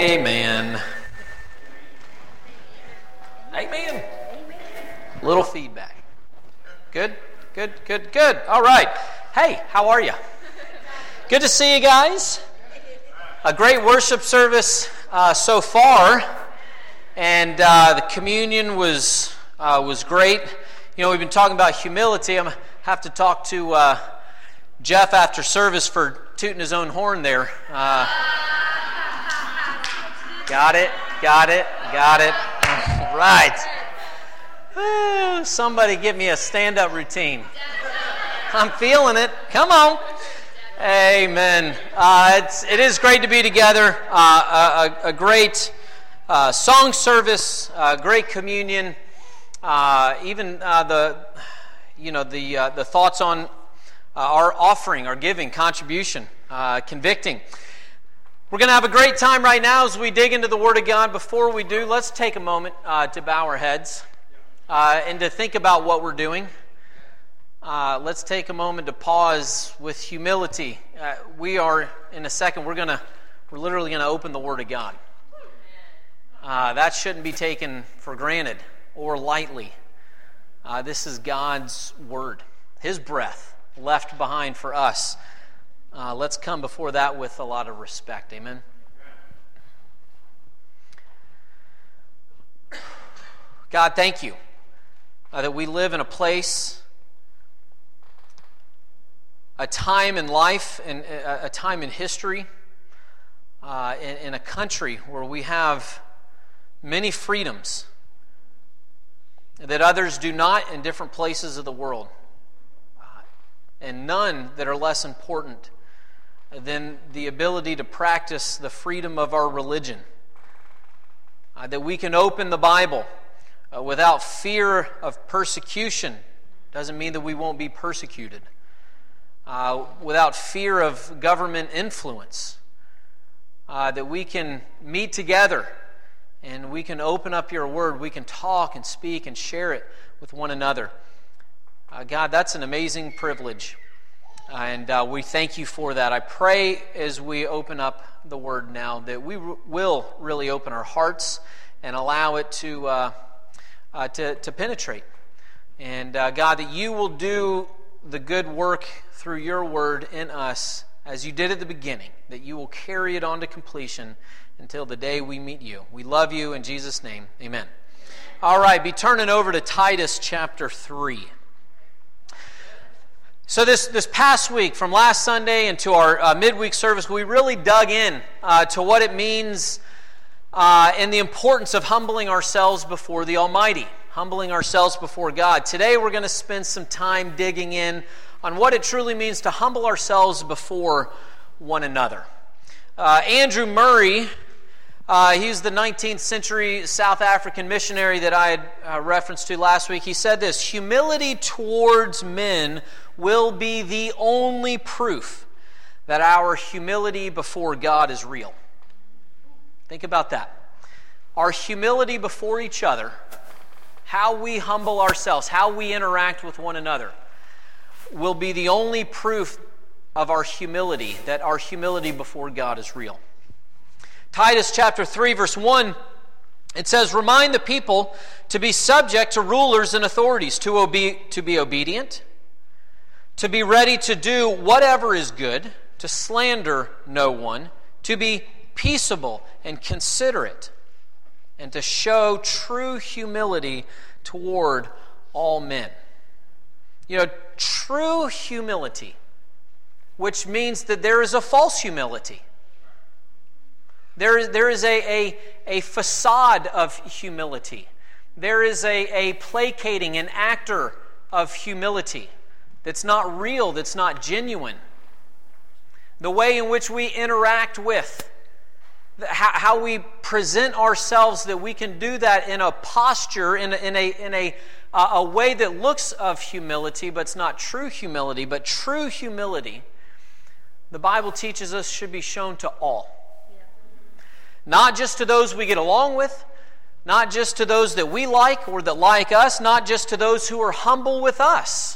Amen. Amen. Little feedback. Good. All right. Hey, how are you? Good to see you guys. A great worship service so far, and the communion was great. You know, we've been talking about humility. I'm gonna have to talk to Jeff after service for tooting his own horn there. Got it. All right. Somebody give me a stand-up routine. I'm feeling it. Come on. Amen. It is great to be together. A great song service, great communion. Even the thoughts on our offering, our giving, contribution, convicting. We're going to have a great time right now as we dig into the Word of God. Before we do, let's take a moment to bow our heads and to think about what we're doing. Let's take a moment to pause with humility. We are, in a second, we're literally going to open the Word of God. That shouldn't be taken for granted or lightly. This is God's Word, His breath left behind for us. Let's come before that with a lot of respect. Amen. God, thank you that we live in a place, a time in life, and a time in history, in a country where we have many freedoms that others do not in different places of the world, and none that are less important than the ability to practice the freedom of our religion. That we can open the Bible without fear of persecution. Doesn't mean that we won't be persecuted. Without fear of government influence. That we can meet together and we can open up your Word. We can talk and speak and share it with one another. God, that's an amazing privilege. And we thank you for that. I pray as we open up the Word now that we will really open our hearts and allow it to penetrate. And God, that you will do the good work through your Word in us as you did at the beginning, that you will carry it on to completion until the day we meet you. We love you in Jesus' name. Amen. All right, be turning over to Titus chapter 3. So this past week, from last Sunday into our midweek service, we really dug in to what it means and the importance of humbling ourselves before the Almighty, humbling ourselves before God. Today we're going to spend some time digging in on what it truly means to humble ourselves before one another. Andrew Murray, he's the 19th century South African missionary that I had referenced to last week. He said this: humility towards men will be the only proof that our humility before God is real. Think about that. Our humility before each other, how we humble ourselves, how we interact with one another, will be the only proof of our humility, that our humility before God is real. Titus chapter 3, verse 1, it says, "Remind the people to be subject to rulers and authorities, to be obedient, to be ready to do whatever is good, to slander no one, to be peaceable and considerate, and to show true humility toward all men." You know, true humility, which means that there is a false humility. There is a facade of humility. There is a placating, an actor of humility that's not real, that's not genuine. The way in which we interact with, how we present ourselves, that we can do that in a posture, in a way that looks of humility, but it's not true humility. But true humility, the Bible teaches us, should be shown to all. Not just to those we get along with, not just to those that we like or that like us, not just to those who are humble with us,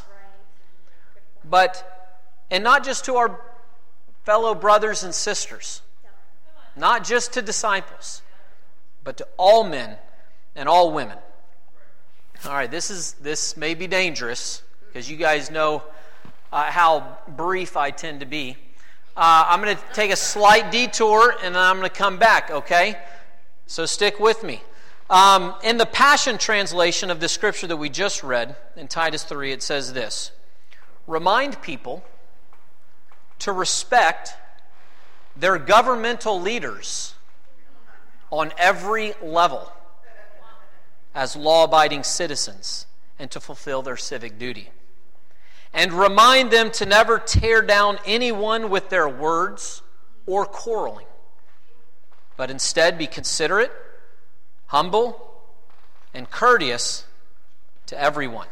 and not just to our fellow brothers and sisters, not just to disciples, but to all men and all women. All right, this may be dangerous because you guys know how brief I tend to be. I'm going to take a slight detour and then I'm going to come back, okay? So stick with me. In the Passion Translation of the scripture that we just read, in Titus 3, it says this: remind people to respect their governmental leaders on every level as law-abiding citizens and to fulfill their civic duty. And remind them to never tear down anyone with their words or quarreling, but instead be considerate, humble, and courteous to everyone.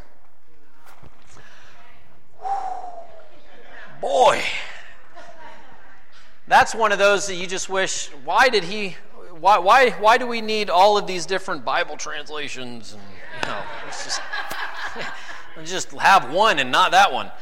Boy, that's one of those that you just wish, why do we need all of these different Bible translations? And, it's just have one and not that one.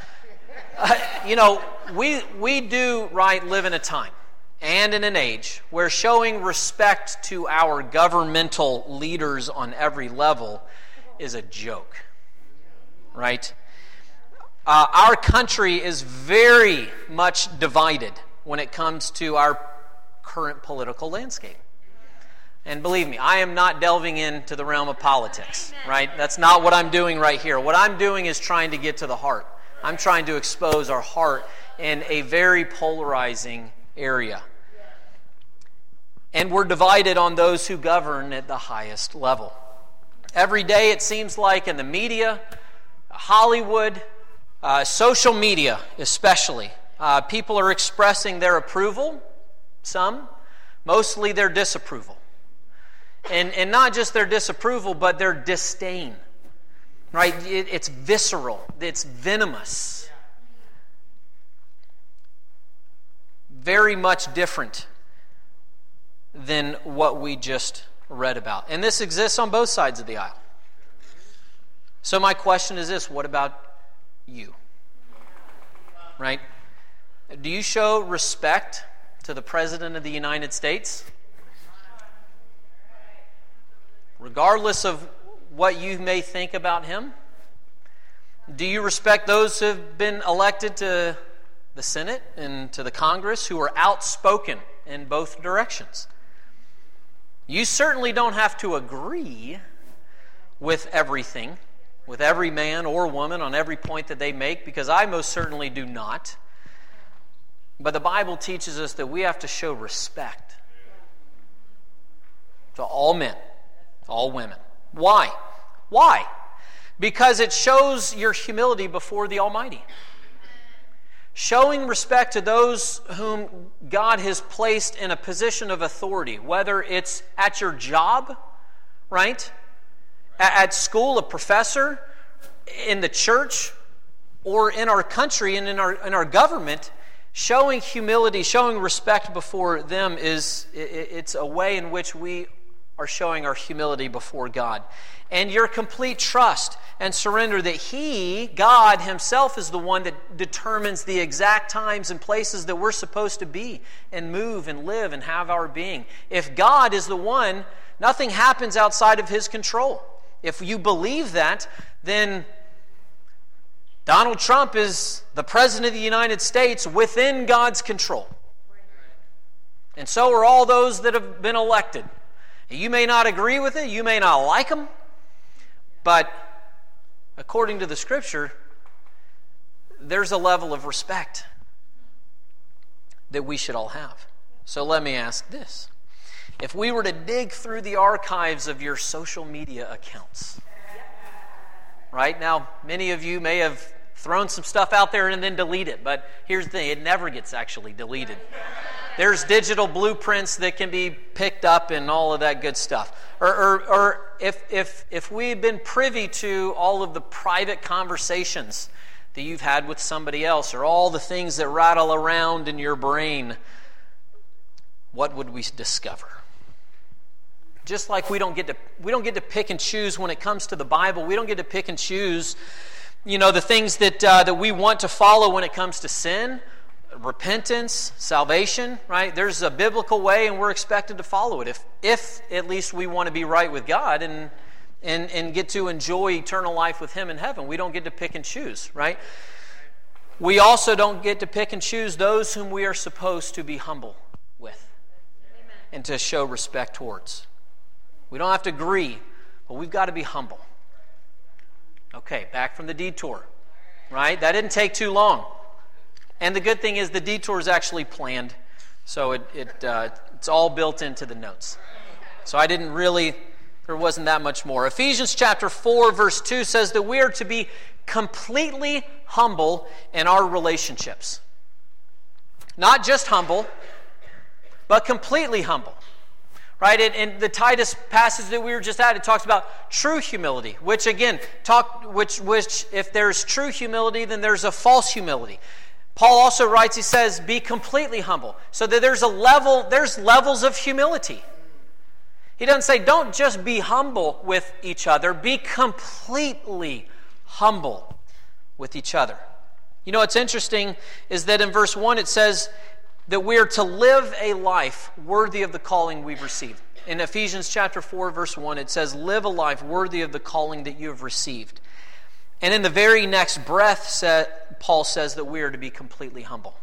We do live in a time and in an age where showing respect to our governmental leaders on every level is a joke, right? Our country is very much divided when it comes to our current political landscape. And believe me, I am not delving into the realm of politics, right? That's not what I'm doing right here. What I'm doing is trying to get to the heart. I'm trying to expose our heart in a very polarizing area. And we're divided on those who govern at the highest level. Every day it seems like in the media, Hollywood, social media especially, people are expressing their approval, some, mostly their disapproval. And not just their disapproval, but their disdain. Right? It's visceral. It's venomous. Very much different than what we just read about. And this exists on both sides of the aisle. So my question is this: what about you? Right? Do you show respect to the President of the United States? Regardless of what you may think about him? Do you respect those who have been elected to the Senate and to the Congress who are outspoken in both directions? You certainly don't have to agree with everything, with every man or woman on every point that they make, because I most certainly do not. But the Bible teaches us that we have to show respect to all men, all women. Why? Why? Because it shows your humility before the Almighty. Showing respect to those whom God has placed in a position of authority, whether it's at your job, right? At school, a professor, in the church, or in our country and in our government. Showing humility, showing respect before them it's a way in which we are showing our humility before God. And your complete trust and surrender that He, God Himself, is the one that determines the exact times and places that we're supposed to be and move and live and have our being. If God is the one, nothing happens outside of His control. If you believe that, then Donald Trump is the President of the United States within God's control. And so are all those that have been elected. You may not agree with it, you may not like them, but according to the Scripture, there's a level of respect that we should all have. So let me ask this. If we were to dig through the archives of your social media accounts, right? Now, many of you may have thrown some stuff out there and then delete it, but here's the thing, it never gets actually deleted. There's digital blueprints that can be picked up and all of that good stuff. Or if we've been privy to all of the private conversations that you've had with somebody else, or all the things that rattle around in your brain, what would we discover? Just like we don't get to pick and choose when it comes to the Bible. We don't get to pick and choose, the things that we want to follow when it comes to sin. repentance, salvation, right? There's a biblical way, and we're expected to follow it if at least we want to be right with God and get to enjoy eternal life with Him in heaven. We don't get to pick and choose, right? We also don't get to pick and choose those whom we are supposed to be humble with and to show respect towards. We don't have to agree, but we've got to be humble. Okay, back from the detour, right? That didn't take too long. And the good thing is the detour is actually planned, so it's all built into the notes. So there wasn't that much more. Ephesians chapter 4, verse 2 says that we are to be completely humble in our relationships. Not just humble, but completely humble. Right? In the Titus passage that we were just at, it talks about true humility, which again, which if there's true humility, then there's a false humility. Paul also writes, he says, be completely humble. So that there's levels of humility. He doesn't say, don't just be humble with each other, be completely humble with each other. You know what's interesting is that in verse 1 it says that we're to live a life worthy of the calling we've received. In Ephesians chapter 4, verse 1, it says, live a life worthy of the calling that you have received. And in the very next breath, Paul says that we are to be completely humble.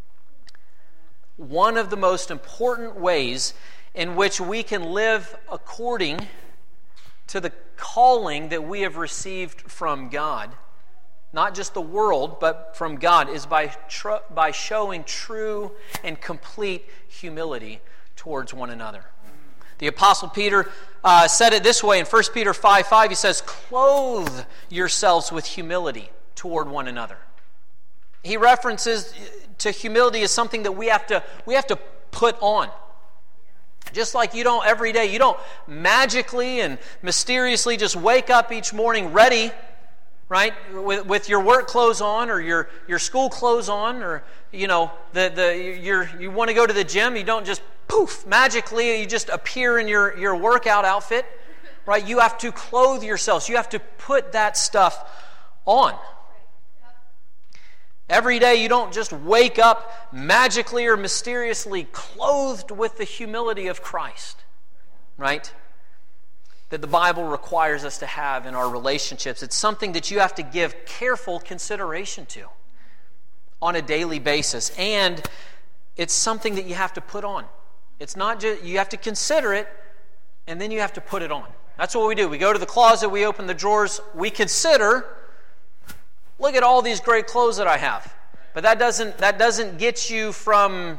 One of the most important ways in which we can live according to the calling that we have received from God, not just the world, but from God, is by showing true and complete humility towards one another. The Apostle Peter said it this way in 1 Peter 5:5. He says, clothe yourselves with humility toward one another. He references to humility as something that we have to put on. Just like you don't every day, you don't magically and mysteriously just wake up each morning ready, right, with your work clothes on or your school clothes on, or you want to go to the gym. You don't just poof magically you just appear in your workout outfit, right? You have to clothe yourselves. You have to put that stuff on. Every day you don't just wake up magically or mysteriously clothed with the humility of Christ, right? That the Bible requires us to have in our relationships. It's something that you have to give careful consideration to on a daily basis. And it's something that you have to put on. It's not just, you have to consider it, and then you have to put it on. That's what we do. We go to the closet, we open the drawers, we consider, look at all these great clothes that I have. But that doesn't get you from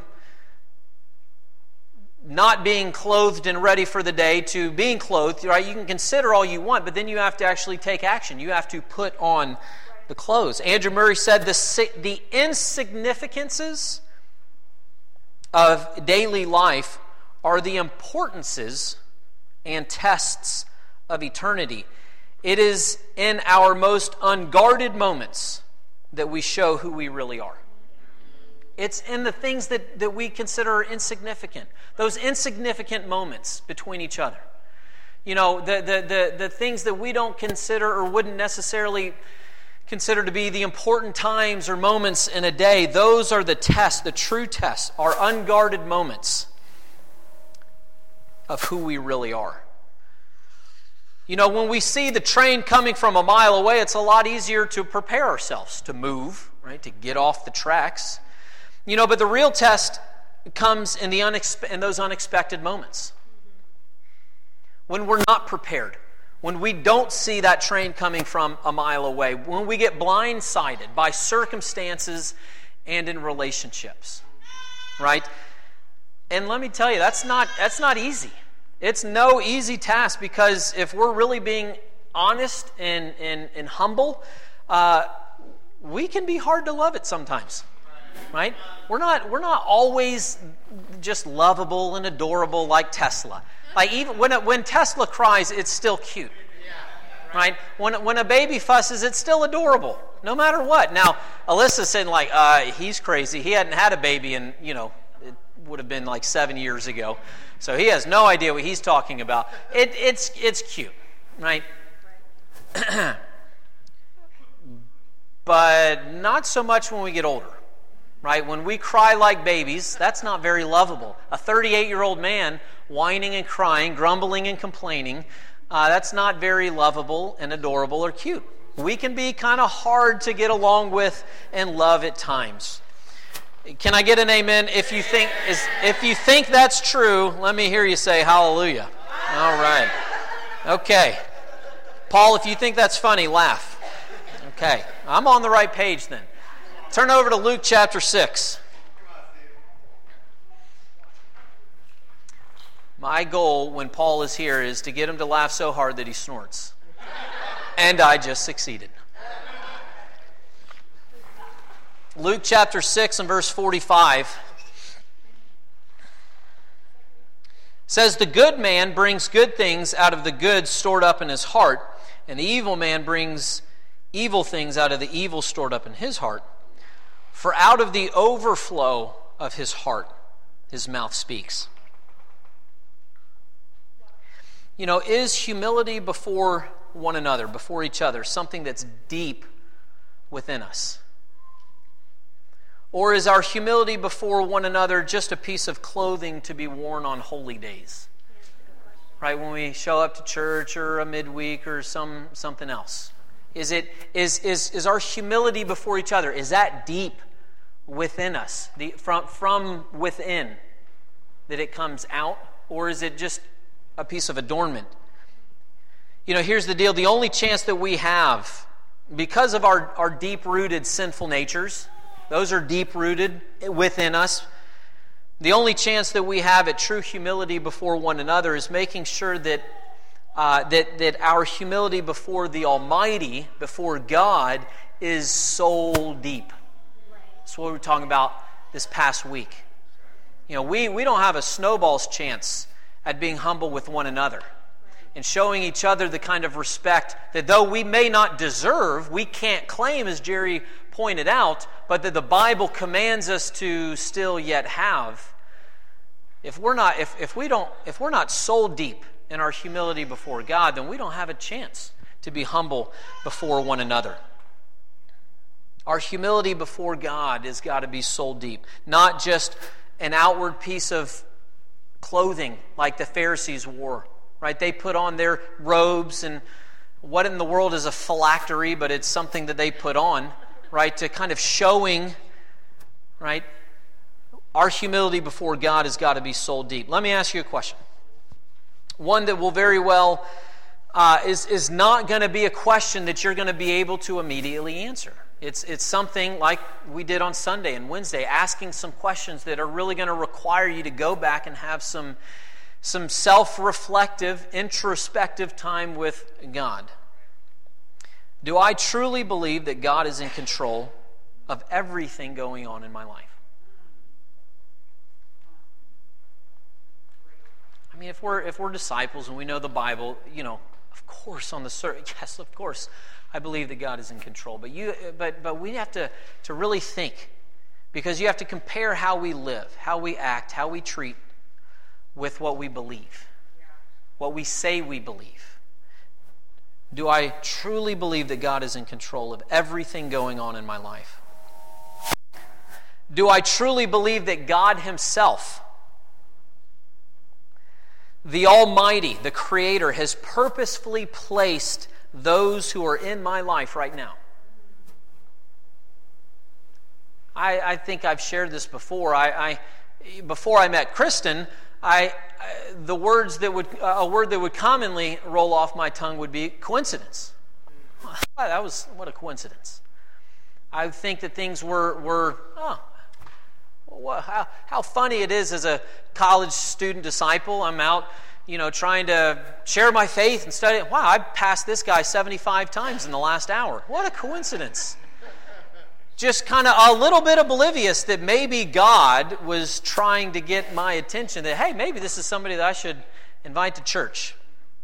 not being clothed and ready for the day to being clothed, right? You can consider all you want, but then you have to actually take action. You have to put on the clothes. Andrew Murray said the insignificances of daily life are the importances and tests of eternity. It is in our most unguarded moments that we show who we really are. It's in the things that we consider insignificant. Those insignificant moments between each other. You know, the things that we don't consider or wouldn't necessarily consider to be the important times or moments in a day. Those are the tests, the true tests, our unguarded moments of who we really are. You know, when we see the train coming from a mile away, it's a lot easier to prepare ourselves to move, right? To get off the tracks. You know, but the real test comes in those unexpected moments. When we're not prepared. When we don't see that train coming from a mile away. When we get blindsided by circumstances and in relationships. Right? And let me tell you, that's not easy. It's no easy task, because if we're really being honest and humble, we can be hard to love it sometimes, right? We're not always just lovable and adorable like Tesla. Like even when Tesla cries, it's still cute, right? When a baby fusses, it's still adorable, no matter what. Now, Alyssa said he's crazy. He hadn't had a baby in it would have been like 7 years ago. So he has no idea what he's talking about. It's cute, right? But not so much when we get older, right? When we cry like babies, that's not very lovable. A 38-year-old man whining and crying, grumbling and complaining, that's not very lovable and adorable or cute. We can be kind of hard to get along with and love at times. Can I get an amen? If you think that's true, let me hear you say hallelujah. All right. Okay. Paul, if you think that's funny, laugh. Okay. I'm on the right page then. Turn over to Luke chapter 6. My goal when Paul is here is to get him to laugh so hard that he snorts. And I just succeeded. Luke chapter 6 and verse 45 says, "The good man brings good things out of the good stored up in his heart, and the evil man brings evil things out of the evil stored up in his heart. For out of the overflow of his heart, his mouth speaks." You know, is humility before one another, before each other, something that's deep within us? Or is our humility before one another just a piece of clothing to be worn on holy days? Right, when we show up to church or a midweek or something else. Is our humility before each other, is that deep within us, from within, that it comes out? Or is it just a piece of adornment? You know, here's the deal. The only chance that we have, because of our deep-rooted sinful natures, those are deep-rooted within us, the only chance that we have at true humility before one another is making sure that our humility before the Almighty, before God, is soul deep. That's what we were talking about this past week. You know, we don't have a snowball's chance at being humble with one another and showing each other the kind of respect that, though we may not deserve, we can't claim, as Jerry pointed out, but that the Bible commands us to still yet have. If we're not soul deep in our humility before God, then we don't have a chance to be humble before one another. Our humility before God has got to be soul deep, not just an outward piece of clothing like the Pharisees wore. Right? They put on their robes, and what in the world is a phylactery, but it's something that they put on, right, to kind of showing, right? Our humility before God has got to be soul deep. Let me ask you a question. One that will very well is not going to be a question that you're going to be able to immediately answer. It's something like we did on Sunday and Wednesday, asking some questions that are really going to require you to go back and have some self-reflective, introspective time with God. Do I truly believe that God is in control of everything going on in my life? I mean, if we're disciples and we know the Bible, you know, of course on the surface, yes, of course, I believe that God is in control. But we have to really think, because you have to compare how we live, how we act, how we treat, with what we believe, what we say we believe. Do I truly believe that God is in control of everything going on in my life? Do I truly believe that God Himself, the Almighty, the Creator, has purposefully placed those who are in my life right now? I think I've shared this before. Before I met Kristen, a word that would commonly roll off my tongue would be coincidence. What a coincidence. I think that things were how funny it is as a college student disciple. I'm out, trying to share my faith and study. Wow, I passed this guy 75 times in the last hour. What a coincidence. Just kind of a little bit oblivious that maybe God was trying to get my attention, that, hey, maybe this is somebody that I should invite to church.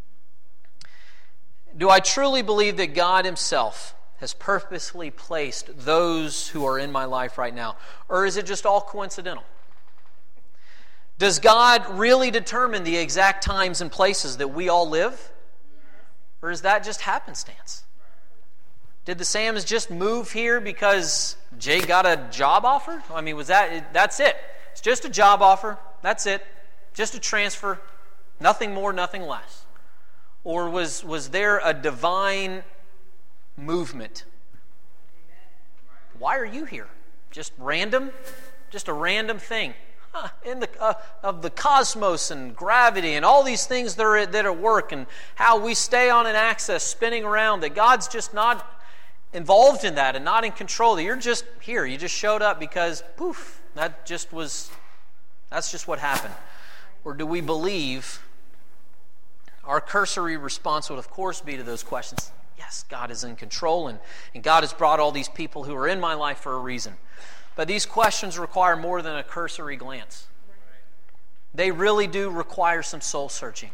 Do I truly believe that God Himself has purposely placed those who are in my life right now? Or is it just all coincidental? Does God really determine the exact times and places that we all live? Or is that just happenstance? Did the Sams just move here because Jay got a job offer? I mean, that's it. It's just a job offer. That's it. Just a transfer. Nothing more, nothing less. Or was there a divine movement? Why are you here? Just random? Just a random thing? In of the cosmos and gravity and all these things that are at work, and how we stay on an axis spinning around, that God's just not involved in that and not in control, that you're just here. You just showed up because, poof, that's just what happened. Or do we believe? Our cursory response would, of course, be to those questions, yes, God is in control, and God has brought all these people who are in my life for a reason. But these questions require more than a cursory glance. They really do require some soul searching.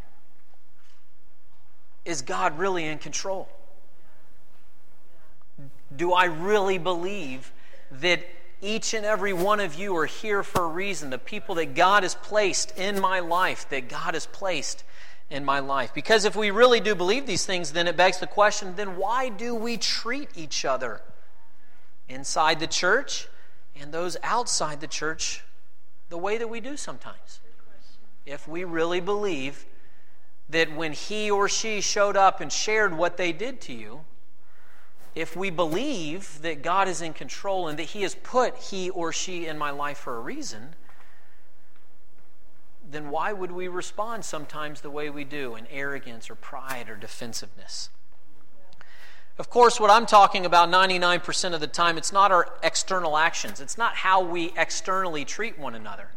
Is God really in control? Do I really believe that each and every one of you are here for a reason? The people that God has placed in my life, that God has placed in my life. Because if we really do believe these things, then it begs the question, then why do we treat each other inside the church and those outside the church the way that we do sometimes? If we really believe that when he or she showed up and shared what they did to you, if we believe that God is in control and that he has put he or she in my life for a reason, then why would we respond sometimes the way we do, in arrogance or pride or defensiveness? Of course, what I'm talking about 99% of the time, it's not our external actions. It's not how we externally treat one another.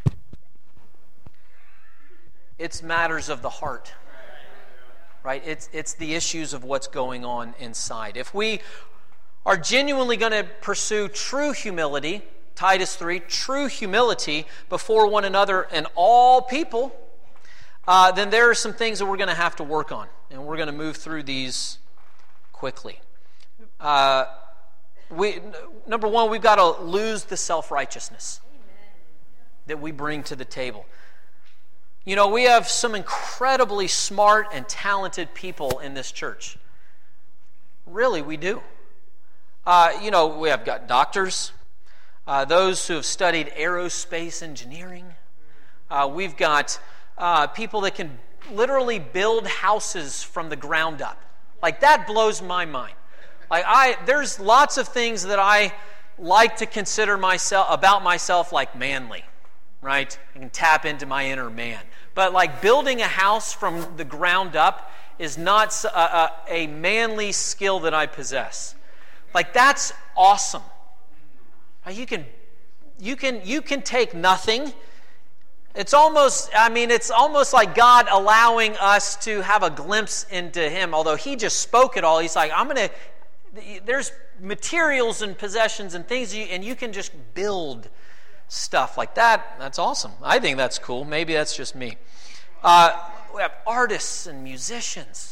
It's matters of the heart. Right? It's the issues of what's going on inside. If we are genuinely going to pursue true humility, Titus 3, true humility before one another and all people, then there are some things that we're going to have to work on. And we're going to move through these quickly. Number one, we've got to lose the self-righteousness that we bring to the table. You know, we have some incredibly smart and talented people in this church. Really, we do. We have got doctors, those who have studied aerospace engineering. We've got people that can literally build houses from the ground up. Like, that blows my mind. There's lots of things that I like to consider about myself like manly, right? I can tap into my inner man. But like building a house from the ground up is not a manly skill that I possess. Like, that's awesome. You can take nothing. It's almost like God allowing us to have a glimpse into Him. Although He just spoke it all, He's like, there's materials and possessions and things, and you can just build stuff like that. That's awesome. I think that's cool. Maybe that's just me. We have artists and musicians.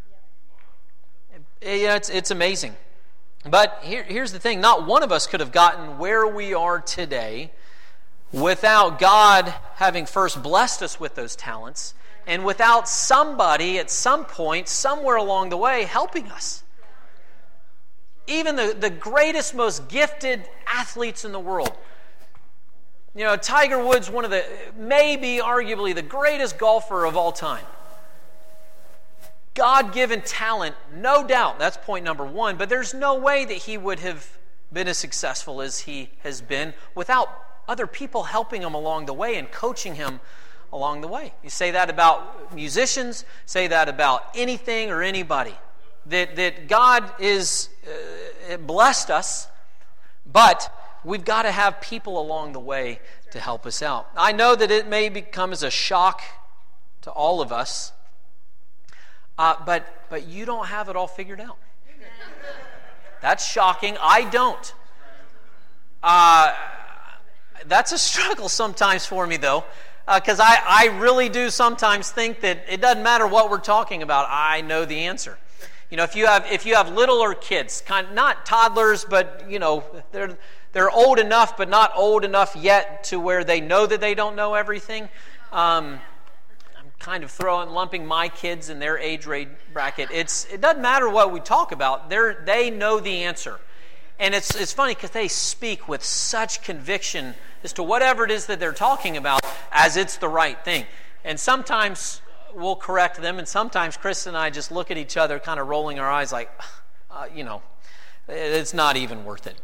It's amazing. But here's the thing. Not one of us could have gotten where we are today without God having first blessed us with those talents, and without somebody at some point, somewhere along the way, helping us. Even the greatest, most gifted athletes in the world. You know, Tiger Woods, one of maybe arguably the greatest golfer of all time. God-given talent, no doubt. That's point number one. But there's no way that he would have been as successful as he has been without other people helping him along the way and coaching him along the way. You say that about musicians, say that about anything or anybody. That God is blessed us, but we've got to have people along the way to help us out. I know that it may become as a shock to all of us, but you don't have it all figured out. That's shocking. I don't. That's a struggle sometimes for me, though, because I really do sometimes think that it doesn't matter what we're talking about. I know the answer. You know, if you have littler kids, not toddlers, but they're old enough, but not old enough yet to where they know that they don't know everything. I'm kind of lumping my kids in their age bracket. It doesn't matter what we talk about. They know the answer. And it's funny because they speak with such conviction as to whatever it is that they're talking about as it's the right thing. And sometimes we'll correct them, and sometimes Chris and I just look at each other kind of rolling our eyes like, it's not even worth it.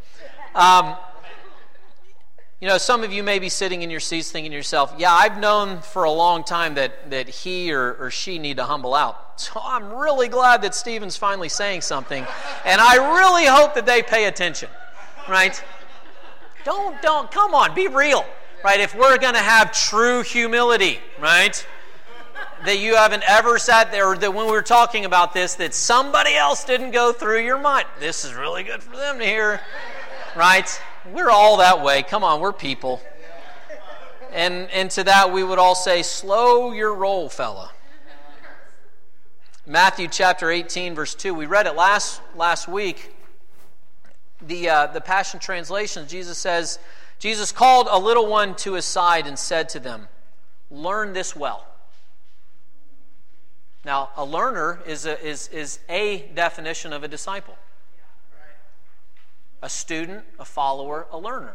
Some of you may be sitting in your seats thinking to yourself, yeah, I've known for a long time that he or she need to humble out. So I'm really glad that Stephen's finally saying something, and I really hope that they pay attention, right? Don't, come on, be real, right? If we're going to have true humility, right? That you haven't ever sat there, or that when we were talking about this, that somebody else didn't go through your mind. This is really good for them to hear, right? We're all that way. Come on, we're people. And to that we would all say, slow your roll, fella. Matthew chapter 18, verse 2. We read it last week. The Passion Translation, Jesus says, Jesus called a little one to his side and said to them, learn this well. Now, a learner is a definition of a disciple. A student, a follower, a learner.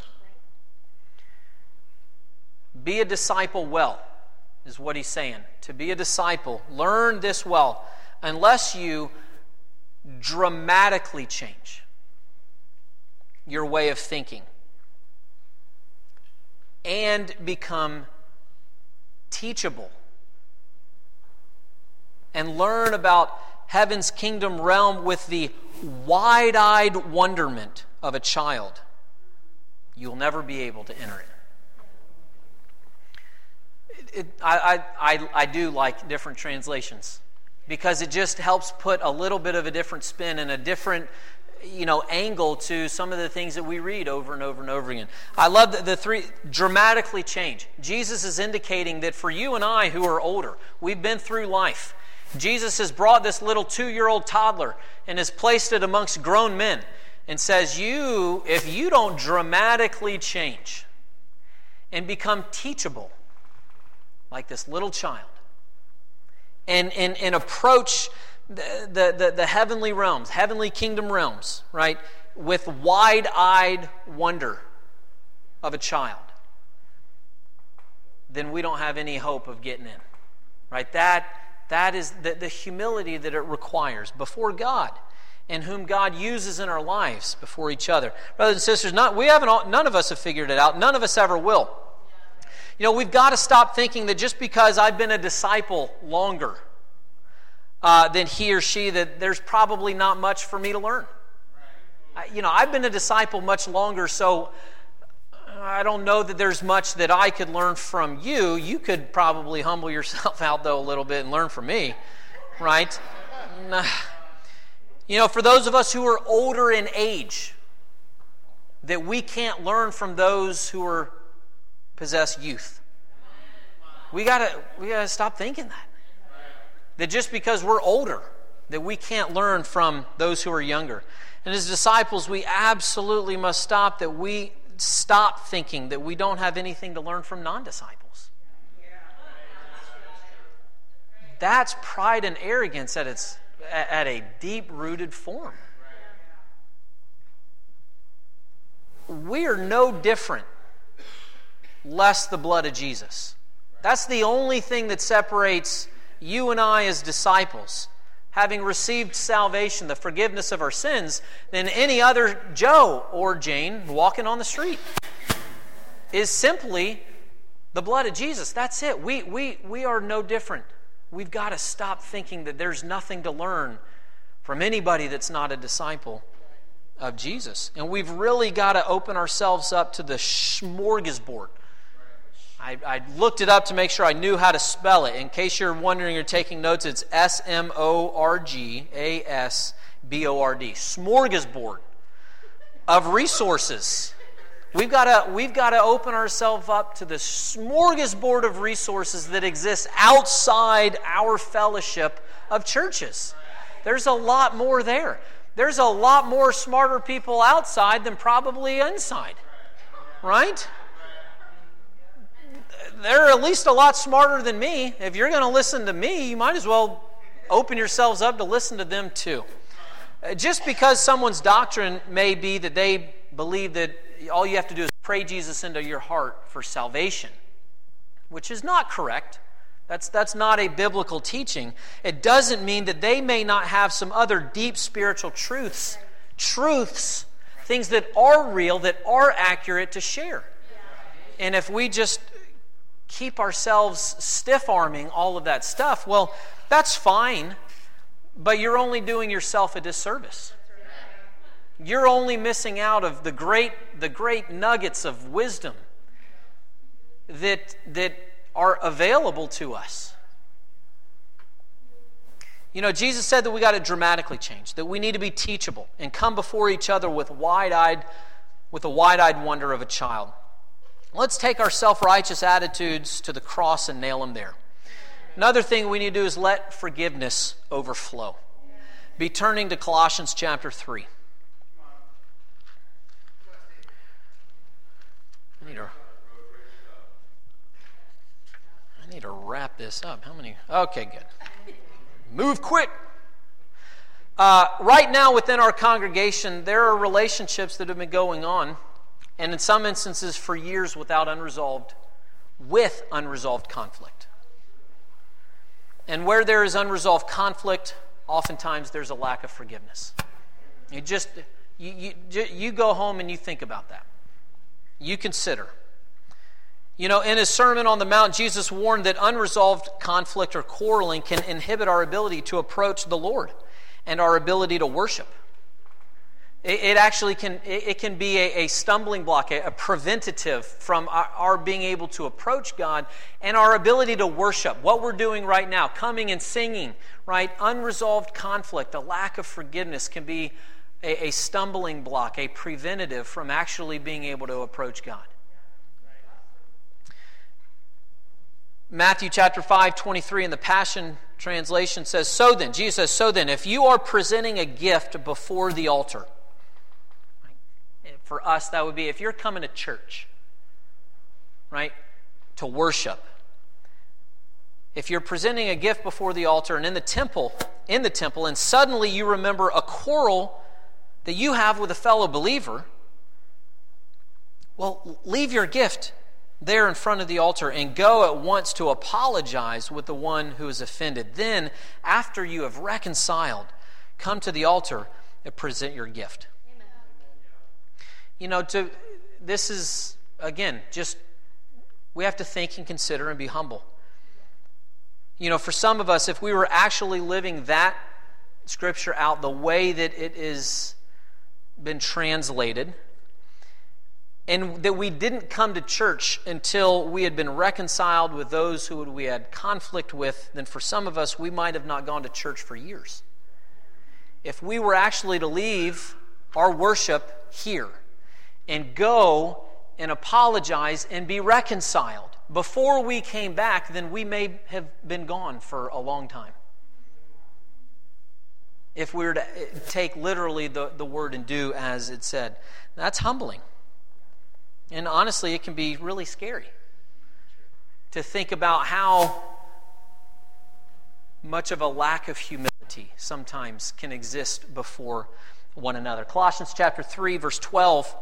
Be a disciple well, is what he's saying. To be a disciple, learn this well, unless you dramatically change your way of thinking and become teachable and learn about heaven's kingdom realm with the wide-eyed wonderment of a child, you'll never be able to enter it. I do like different translations because it just helps put a little bit of a different spin and a different angle to some of the things that we read over and over and over again. I love the three dramatically change. Jesus is indicating that for you and I who are older, we've been through life. Jesus has brought this little 2-year-old toddler and has placed it amongst grown men and says, if you don't dramatically change and become teachable like this little child and approach the heavenly realms, heavenly kingdom realms, right, with wide-eyed wonder of a child, then we don't have any hope of getting in, right? That is the humility that it requires before God and whom God uses in our lives before each other. Brothers and sisters, none of us have figured it out. None of us ever will. We've got to stop thinking that just because I've been a disciple longer than he or she, that there's probably not much for me to learn. I've been a disciple much longer, so I don't know that there's much that I could learn from you. You could probably humble yourself out, though, a little bit and learn from me, right? For those of us who are older in age, that we can't learn from those who possess youth. We gotta stop thinking that just because we're older, that we can't learn from those who are younger. And as disciples, we absolutely must stop thinking that we don't have anything to learn from non-disciples. That's pride and arrogance at a deep-rooted form. We are no different, less the blood of Jesus. That's the only thing that separates you and I as disciples, having received salvation, the forgiveness of our sins, than any other Joe or Jane walking on the street, is simply the blood of Jesus. That's it. We are no different. We've got to stop thinking that there's nothing to learn from anybody that's not a disciple of Jesus. And we've really got to open ourselves up to the smorgasbord. I looked it up to make sure I knew how to spell it. In case you're wondering or taking notes, it's SMORGASBORD. Smorgasbord of resources. We've got to open ourselves up to the smorgasbord of resources that exist outside our fellowship of churches. There's a lot more there. There's a lot more smarter people outside than probably inside. Right? they're at least a lot smarter than me. If you're going to listen to me, you might as well open yourselves up to listen to them too. Just because someone's doctrine may be that they believe that all you have to do is pray Jesus into your heart for salvation, which is not correct. That's not a biblical teaching. It doesn't mean that they may not have some other deep spiritual truths, things that are real, that are accurate to share. And if we just keep ourselves stiff-arming all of that stuff, well, that's fine, but you're only doing yourself a disservice. You're only missing out of the great nuggets of wisdom that are available to us. You know, Jesus said that we got to dramatically change, that we need to be teachable and come before each other with a wide-eyed wonder of a child. Let's take our self-righteous attitudes to the cross and nail them there. Another thing we need to do is let forgiveness overflow. Be turning to Colossians chapter 3. I need to wrap this up. How many? Okay, good. Move quick. Right now within our congregation, there are relationships that have been going on, and in some instances for years with unresolved conflict. And where there is unresolved conflict, oftentimes there's a lack of forgiveness. You go home and you think about that. You consider. You know, in his Sermon on the Mount, Jesus warned that unresolved conflict or quarreling can inhibit our ability to approach the Lord and our ability to worship. It actually can be a stumbling block, a preventative from our being able to approach God and our ability to worship. What we're doing right now, coming and singing, right? Unresolved conflict, a lack of forgiveness can be a stumbling block, a preventative from actually being able to approach God. Matthew chapter 5:23 in the Passion Translation says, "So then," Jesus says, "So then, if you are presenting a gift before the altar," right? For us, that would be if you're coming to church, right, to worship. If you're presenting a gift before the altar and in the temple, and suddenly you remember a quarrel that you have with a fellow believer, well, leave your gift there in front of the altar and go at once to apologize with the one who is offended. Then, after you have reconciled, come to the altar and present your gift. Amen. You know, this is, again, just we have to think and consider and be humble. You know, for some of us, if we were actually living that scripture out the way that it is been translated, and that we didn't come to church until we had been reconciled with those who we had conflict with, then for some of us, we might have not gone to church for years. If we were actually to leave our worship here and go and apologize and be reconciled before we came back, then we may have been gone for a long time. If we were to take literally the word and do as it said. That's humbling. And honestly, it can be really scary to think about how much of a lack of humility sometimes can exist before one another. Colossians chapter 3, verse 12.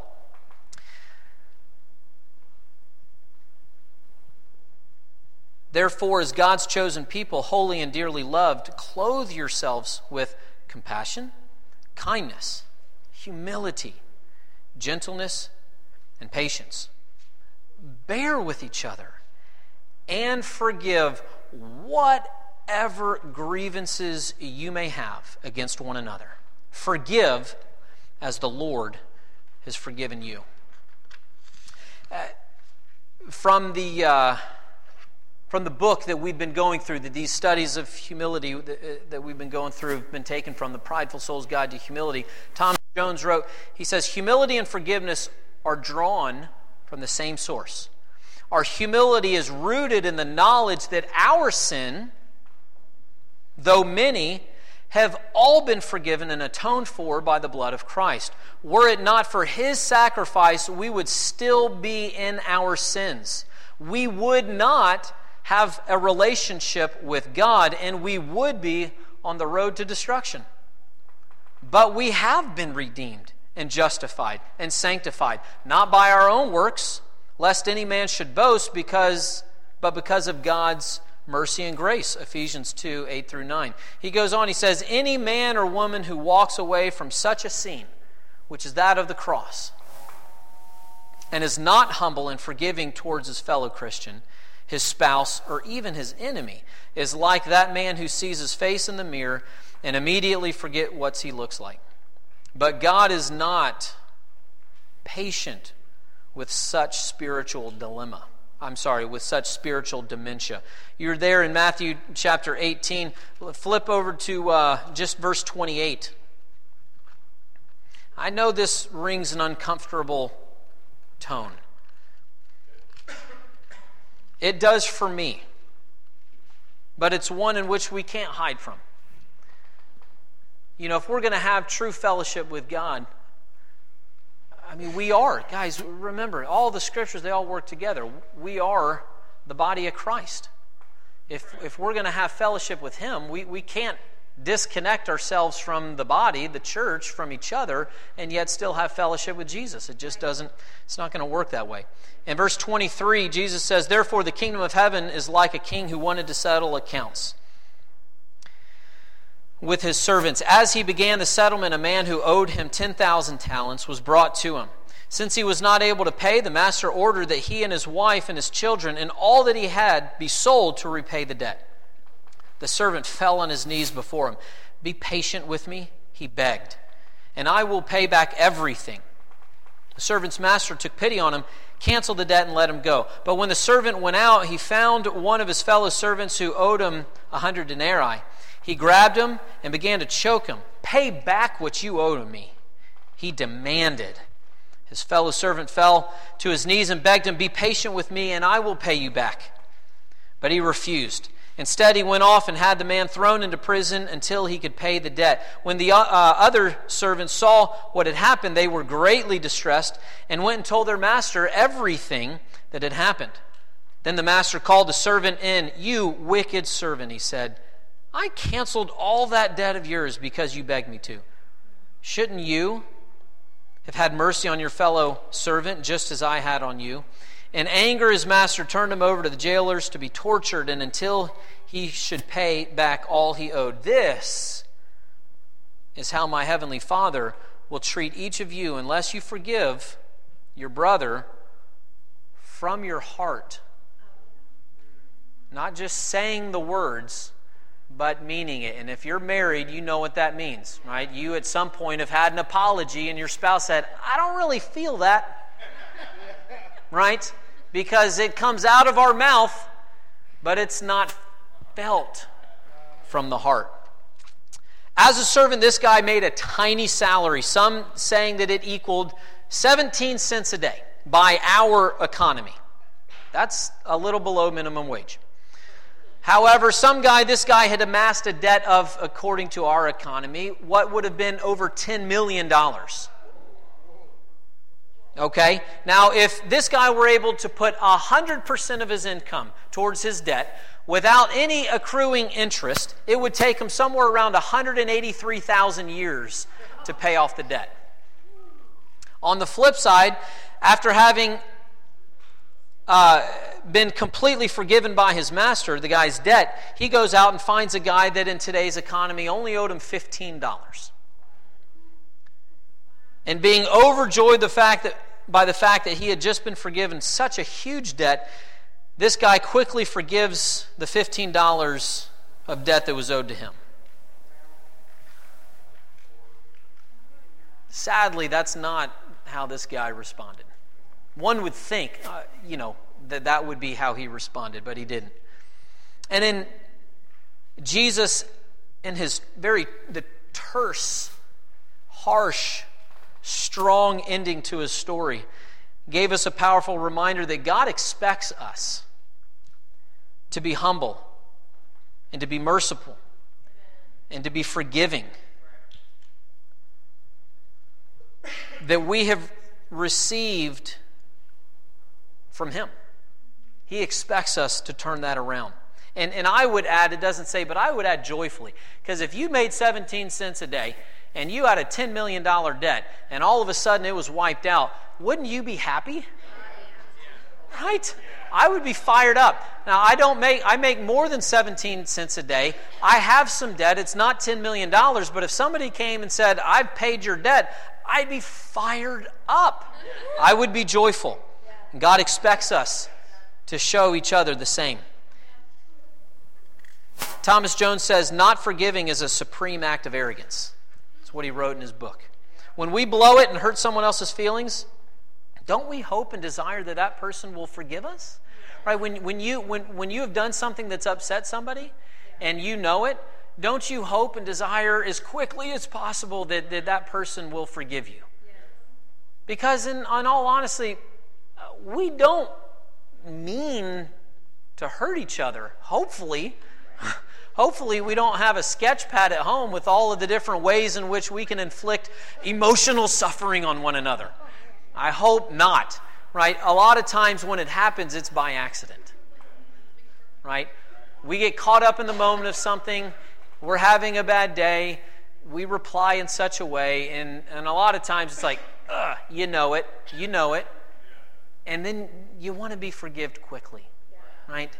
"Therefore, as God's chosen people, holy and dearly loved, clothe yourselves with compassion, kindness, humility, gentleness, and patience. Bear with each other and forgive whatever grievances you may have against one another. Forgive as the Lord has forgiven you." From the book that we've been going through, these studies of humility that we've been going through have been taken from The Prideful Soul's Guide to Humility. Thomas Jones wrote, he says, "Humility and forgiveness are drawn from the same source. Our humility is rooted in the knowledge that our sin, though many, have all been forgiven and atoned for by the blood of Christ. Were it not for his sacrifice, we would still be in our sins. we would not have a relationship with God, and we would be on the road to destruction. But we have been redeemed and justified and sanctified, not by our own works, lest any man should boast, but because of God's mercy and grace. Ephesians 2, 8 through 9. He goes on, he says, any man or woman who walks away from such a scene, which is that of the cross, and is not humble and forgiving towards his fellow Christian, his spouse, or even his enemy, is like that man who sees his face in the mirror and immediately forget what he looks like. But God is not patient with such spiritual dilemma. With such spiritual dementia. You're there in Matthew chapter 18. Flip over to just verse 28. I know this rings an uncomfortable tone. It does for me. But it's one in which we can't hide from. You know, if we're going to have true fellowship with God, we are. Guys, remember, all the scriptures, they all work together. We are the body of Christ. If we're going to have fellowship with Him, we can't disconnect ourselves from the body, the church, from each other, and yet still have fellowship with Jesus. It just doesn't, it's not going to work that way. In verse 23, Jesus says, therefore the kingdom of heaven is like a king who wanted to settle accounts with his servants. As he began the settlement, a man who owed him 10,000 talents was brought to him. Since he was not able to pay, the master ordered that he and his wife and his children and all that he had be sold to repay the debt. The servant fell on his knees before him. Be patient with me, he begged, and I will pay back everything. The servant's master took pity on him, canceled the debt, and let him go. But when the servant went out, he found one of his fellow servants who owed him 100 denarii. He grabbed him and began to choke him. Pay back what you owe to me, he demanded. His fellow servant fell to his knees and begged him, be patient with me and I will pay you back. But he refused. Instead, he went off and had the man thrown into prison until he could pay the debt. When the other servants saw what had happened, they were greatly distressed and went and told their master everything that had happened. Then the master called the servant in. You wicked servant, he said, I canceled all that debt of yours because you begged me to. Shouldn't you have had mercy on your fellow servant just as I had on you? In anger, his master turned him over to the jailers to be tortured and until he should pay back all he owed. This is how my heavenly Father will treat each of you unless you forgive your brother from your heart. Not just saying the words, but meaning it. And if you're married, you know what that means, right? You at some point have had an apology and your spouse said, I don't really feel that, right? Because it comes out of our mouth, but it's not felt from the heart. As a servant, this guy made a tiny salary, some saying that it equaled 17 cents a day by our economy. That's a little below minimum wage. However, this guy had amassed a debt of, according to our economy, what would have been over $10 million. Okay? Now, if this guy were able to put 100% of his income towards his debt without any accruing interest, it would take him somewhere around 183,000 years to pay off the debt. On the flip side, after having been completely forgiven by his master, the guy's debt, he goes out and finds a guy that in today's economy only owed him $15. And being overjoyed by the fact that he had just been forgiven such a huge debt, this guy quickly forgives the $15 of debt that was owed to him. Sadly, that's not how this guy responded. One would think, that would be how he responded, but he didn't. And then Jesus, in his the terse, harsh, strong ending to his story, gave us a powerful reminder that God expects us to be humble and to be merciful and to be forgiving. That we have received from Him. He expects us to turn that around. And I would add, it doesn't say, but I would add joyfully. Because if you made 17 cents a day and you had a $10 million debt and all of a sudden it was wiped out, wouldn't you be happy? Right? I would be fired up. Now, I make more than 17 cents a day. I have some debt. It's not $10 million, but if somebody came and said, I've paid your debt, I'd be fired up. I would be joyful. And God expects us to show each other the same. Thomas Jones says, not forgiving is a supreme act of arrogance. That's what he wrote in his book. When we blow it and hurt someone else's feelings, don't we hope and desire that that person will forgive us? Right? When you have done something that's upset somebody and you know it, don't you hope and desire as quickly as possible that that person will forgive you? Because in all honesty, we don't mean to hurt each other. Hopefully we don't have a sketch pad at home with all of the different ways in which we can inflict emotional suffering on one another. I hope not, right? A lot of times when it happens, it's by accident, right? We get caught up in the moment of something. We're having a bad day. We reply in such a way, and a lot of times it's like, you know it. And then you want to be forgiven quickly, right?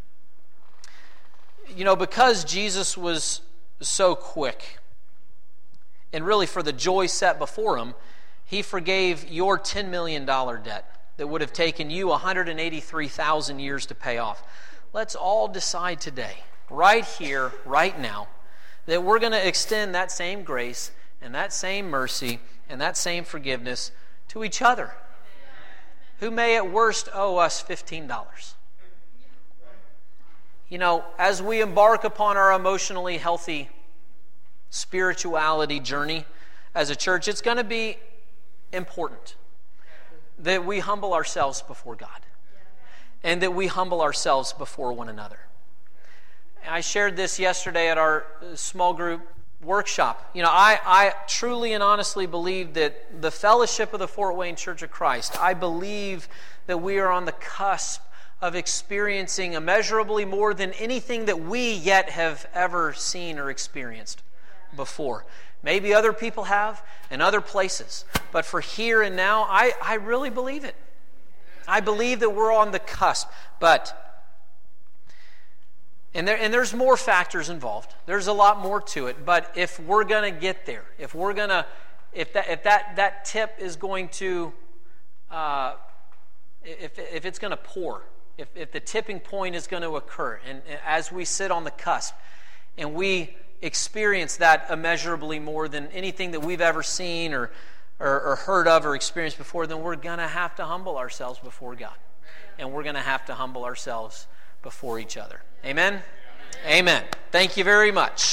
You know, because Jesus was so quick, and really for the joy set before him, he forgave your $10 million debt that would have taken you 183,000 years to pay off. Let's all decide today, right here, right now, that we're going to extend that same grace and that same mercy and that same forgiveness to each other, who may at worst owe us $15. You know, as we embark upon our emotionally healthy spirituality journey as a church, it's going to be important that we humble ourselves before God and that we humble ourselves before one another. I shared this yesterday at our small group workshop. You know, I truly and honestly believe that the fellowship of the Fort Wayne Church of Christ, I believe that we are on the cusp of experiencing immeasurably more than anything that we yet have ever seen or experienced before. Maybe other people have in other places. But for here and now, I really believe it. I believe that we're on the cusp. And there's more factors involved. There's a lot more to it. But if we're going to get there, if that tip is going to, if it's going to pour, if the tipping point is going to occur, and as we sit on the cusp, and we experience that immeasurably more than anything that we've ever seen or heard of or experienced before, then we're going to have to humble ourselves before God. And we're going to have to humble ourselves before each other. Amen? Amen. Thank you very much.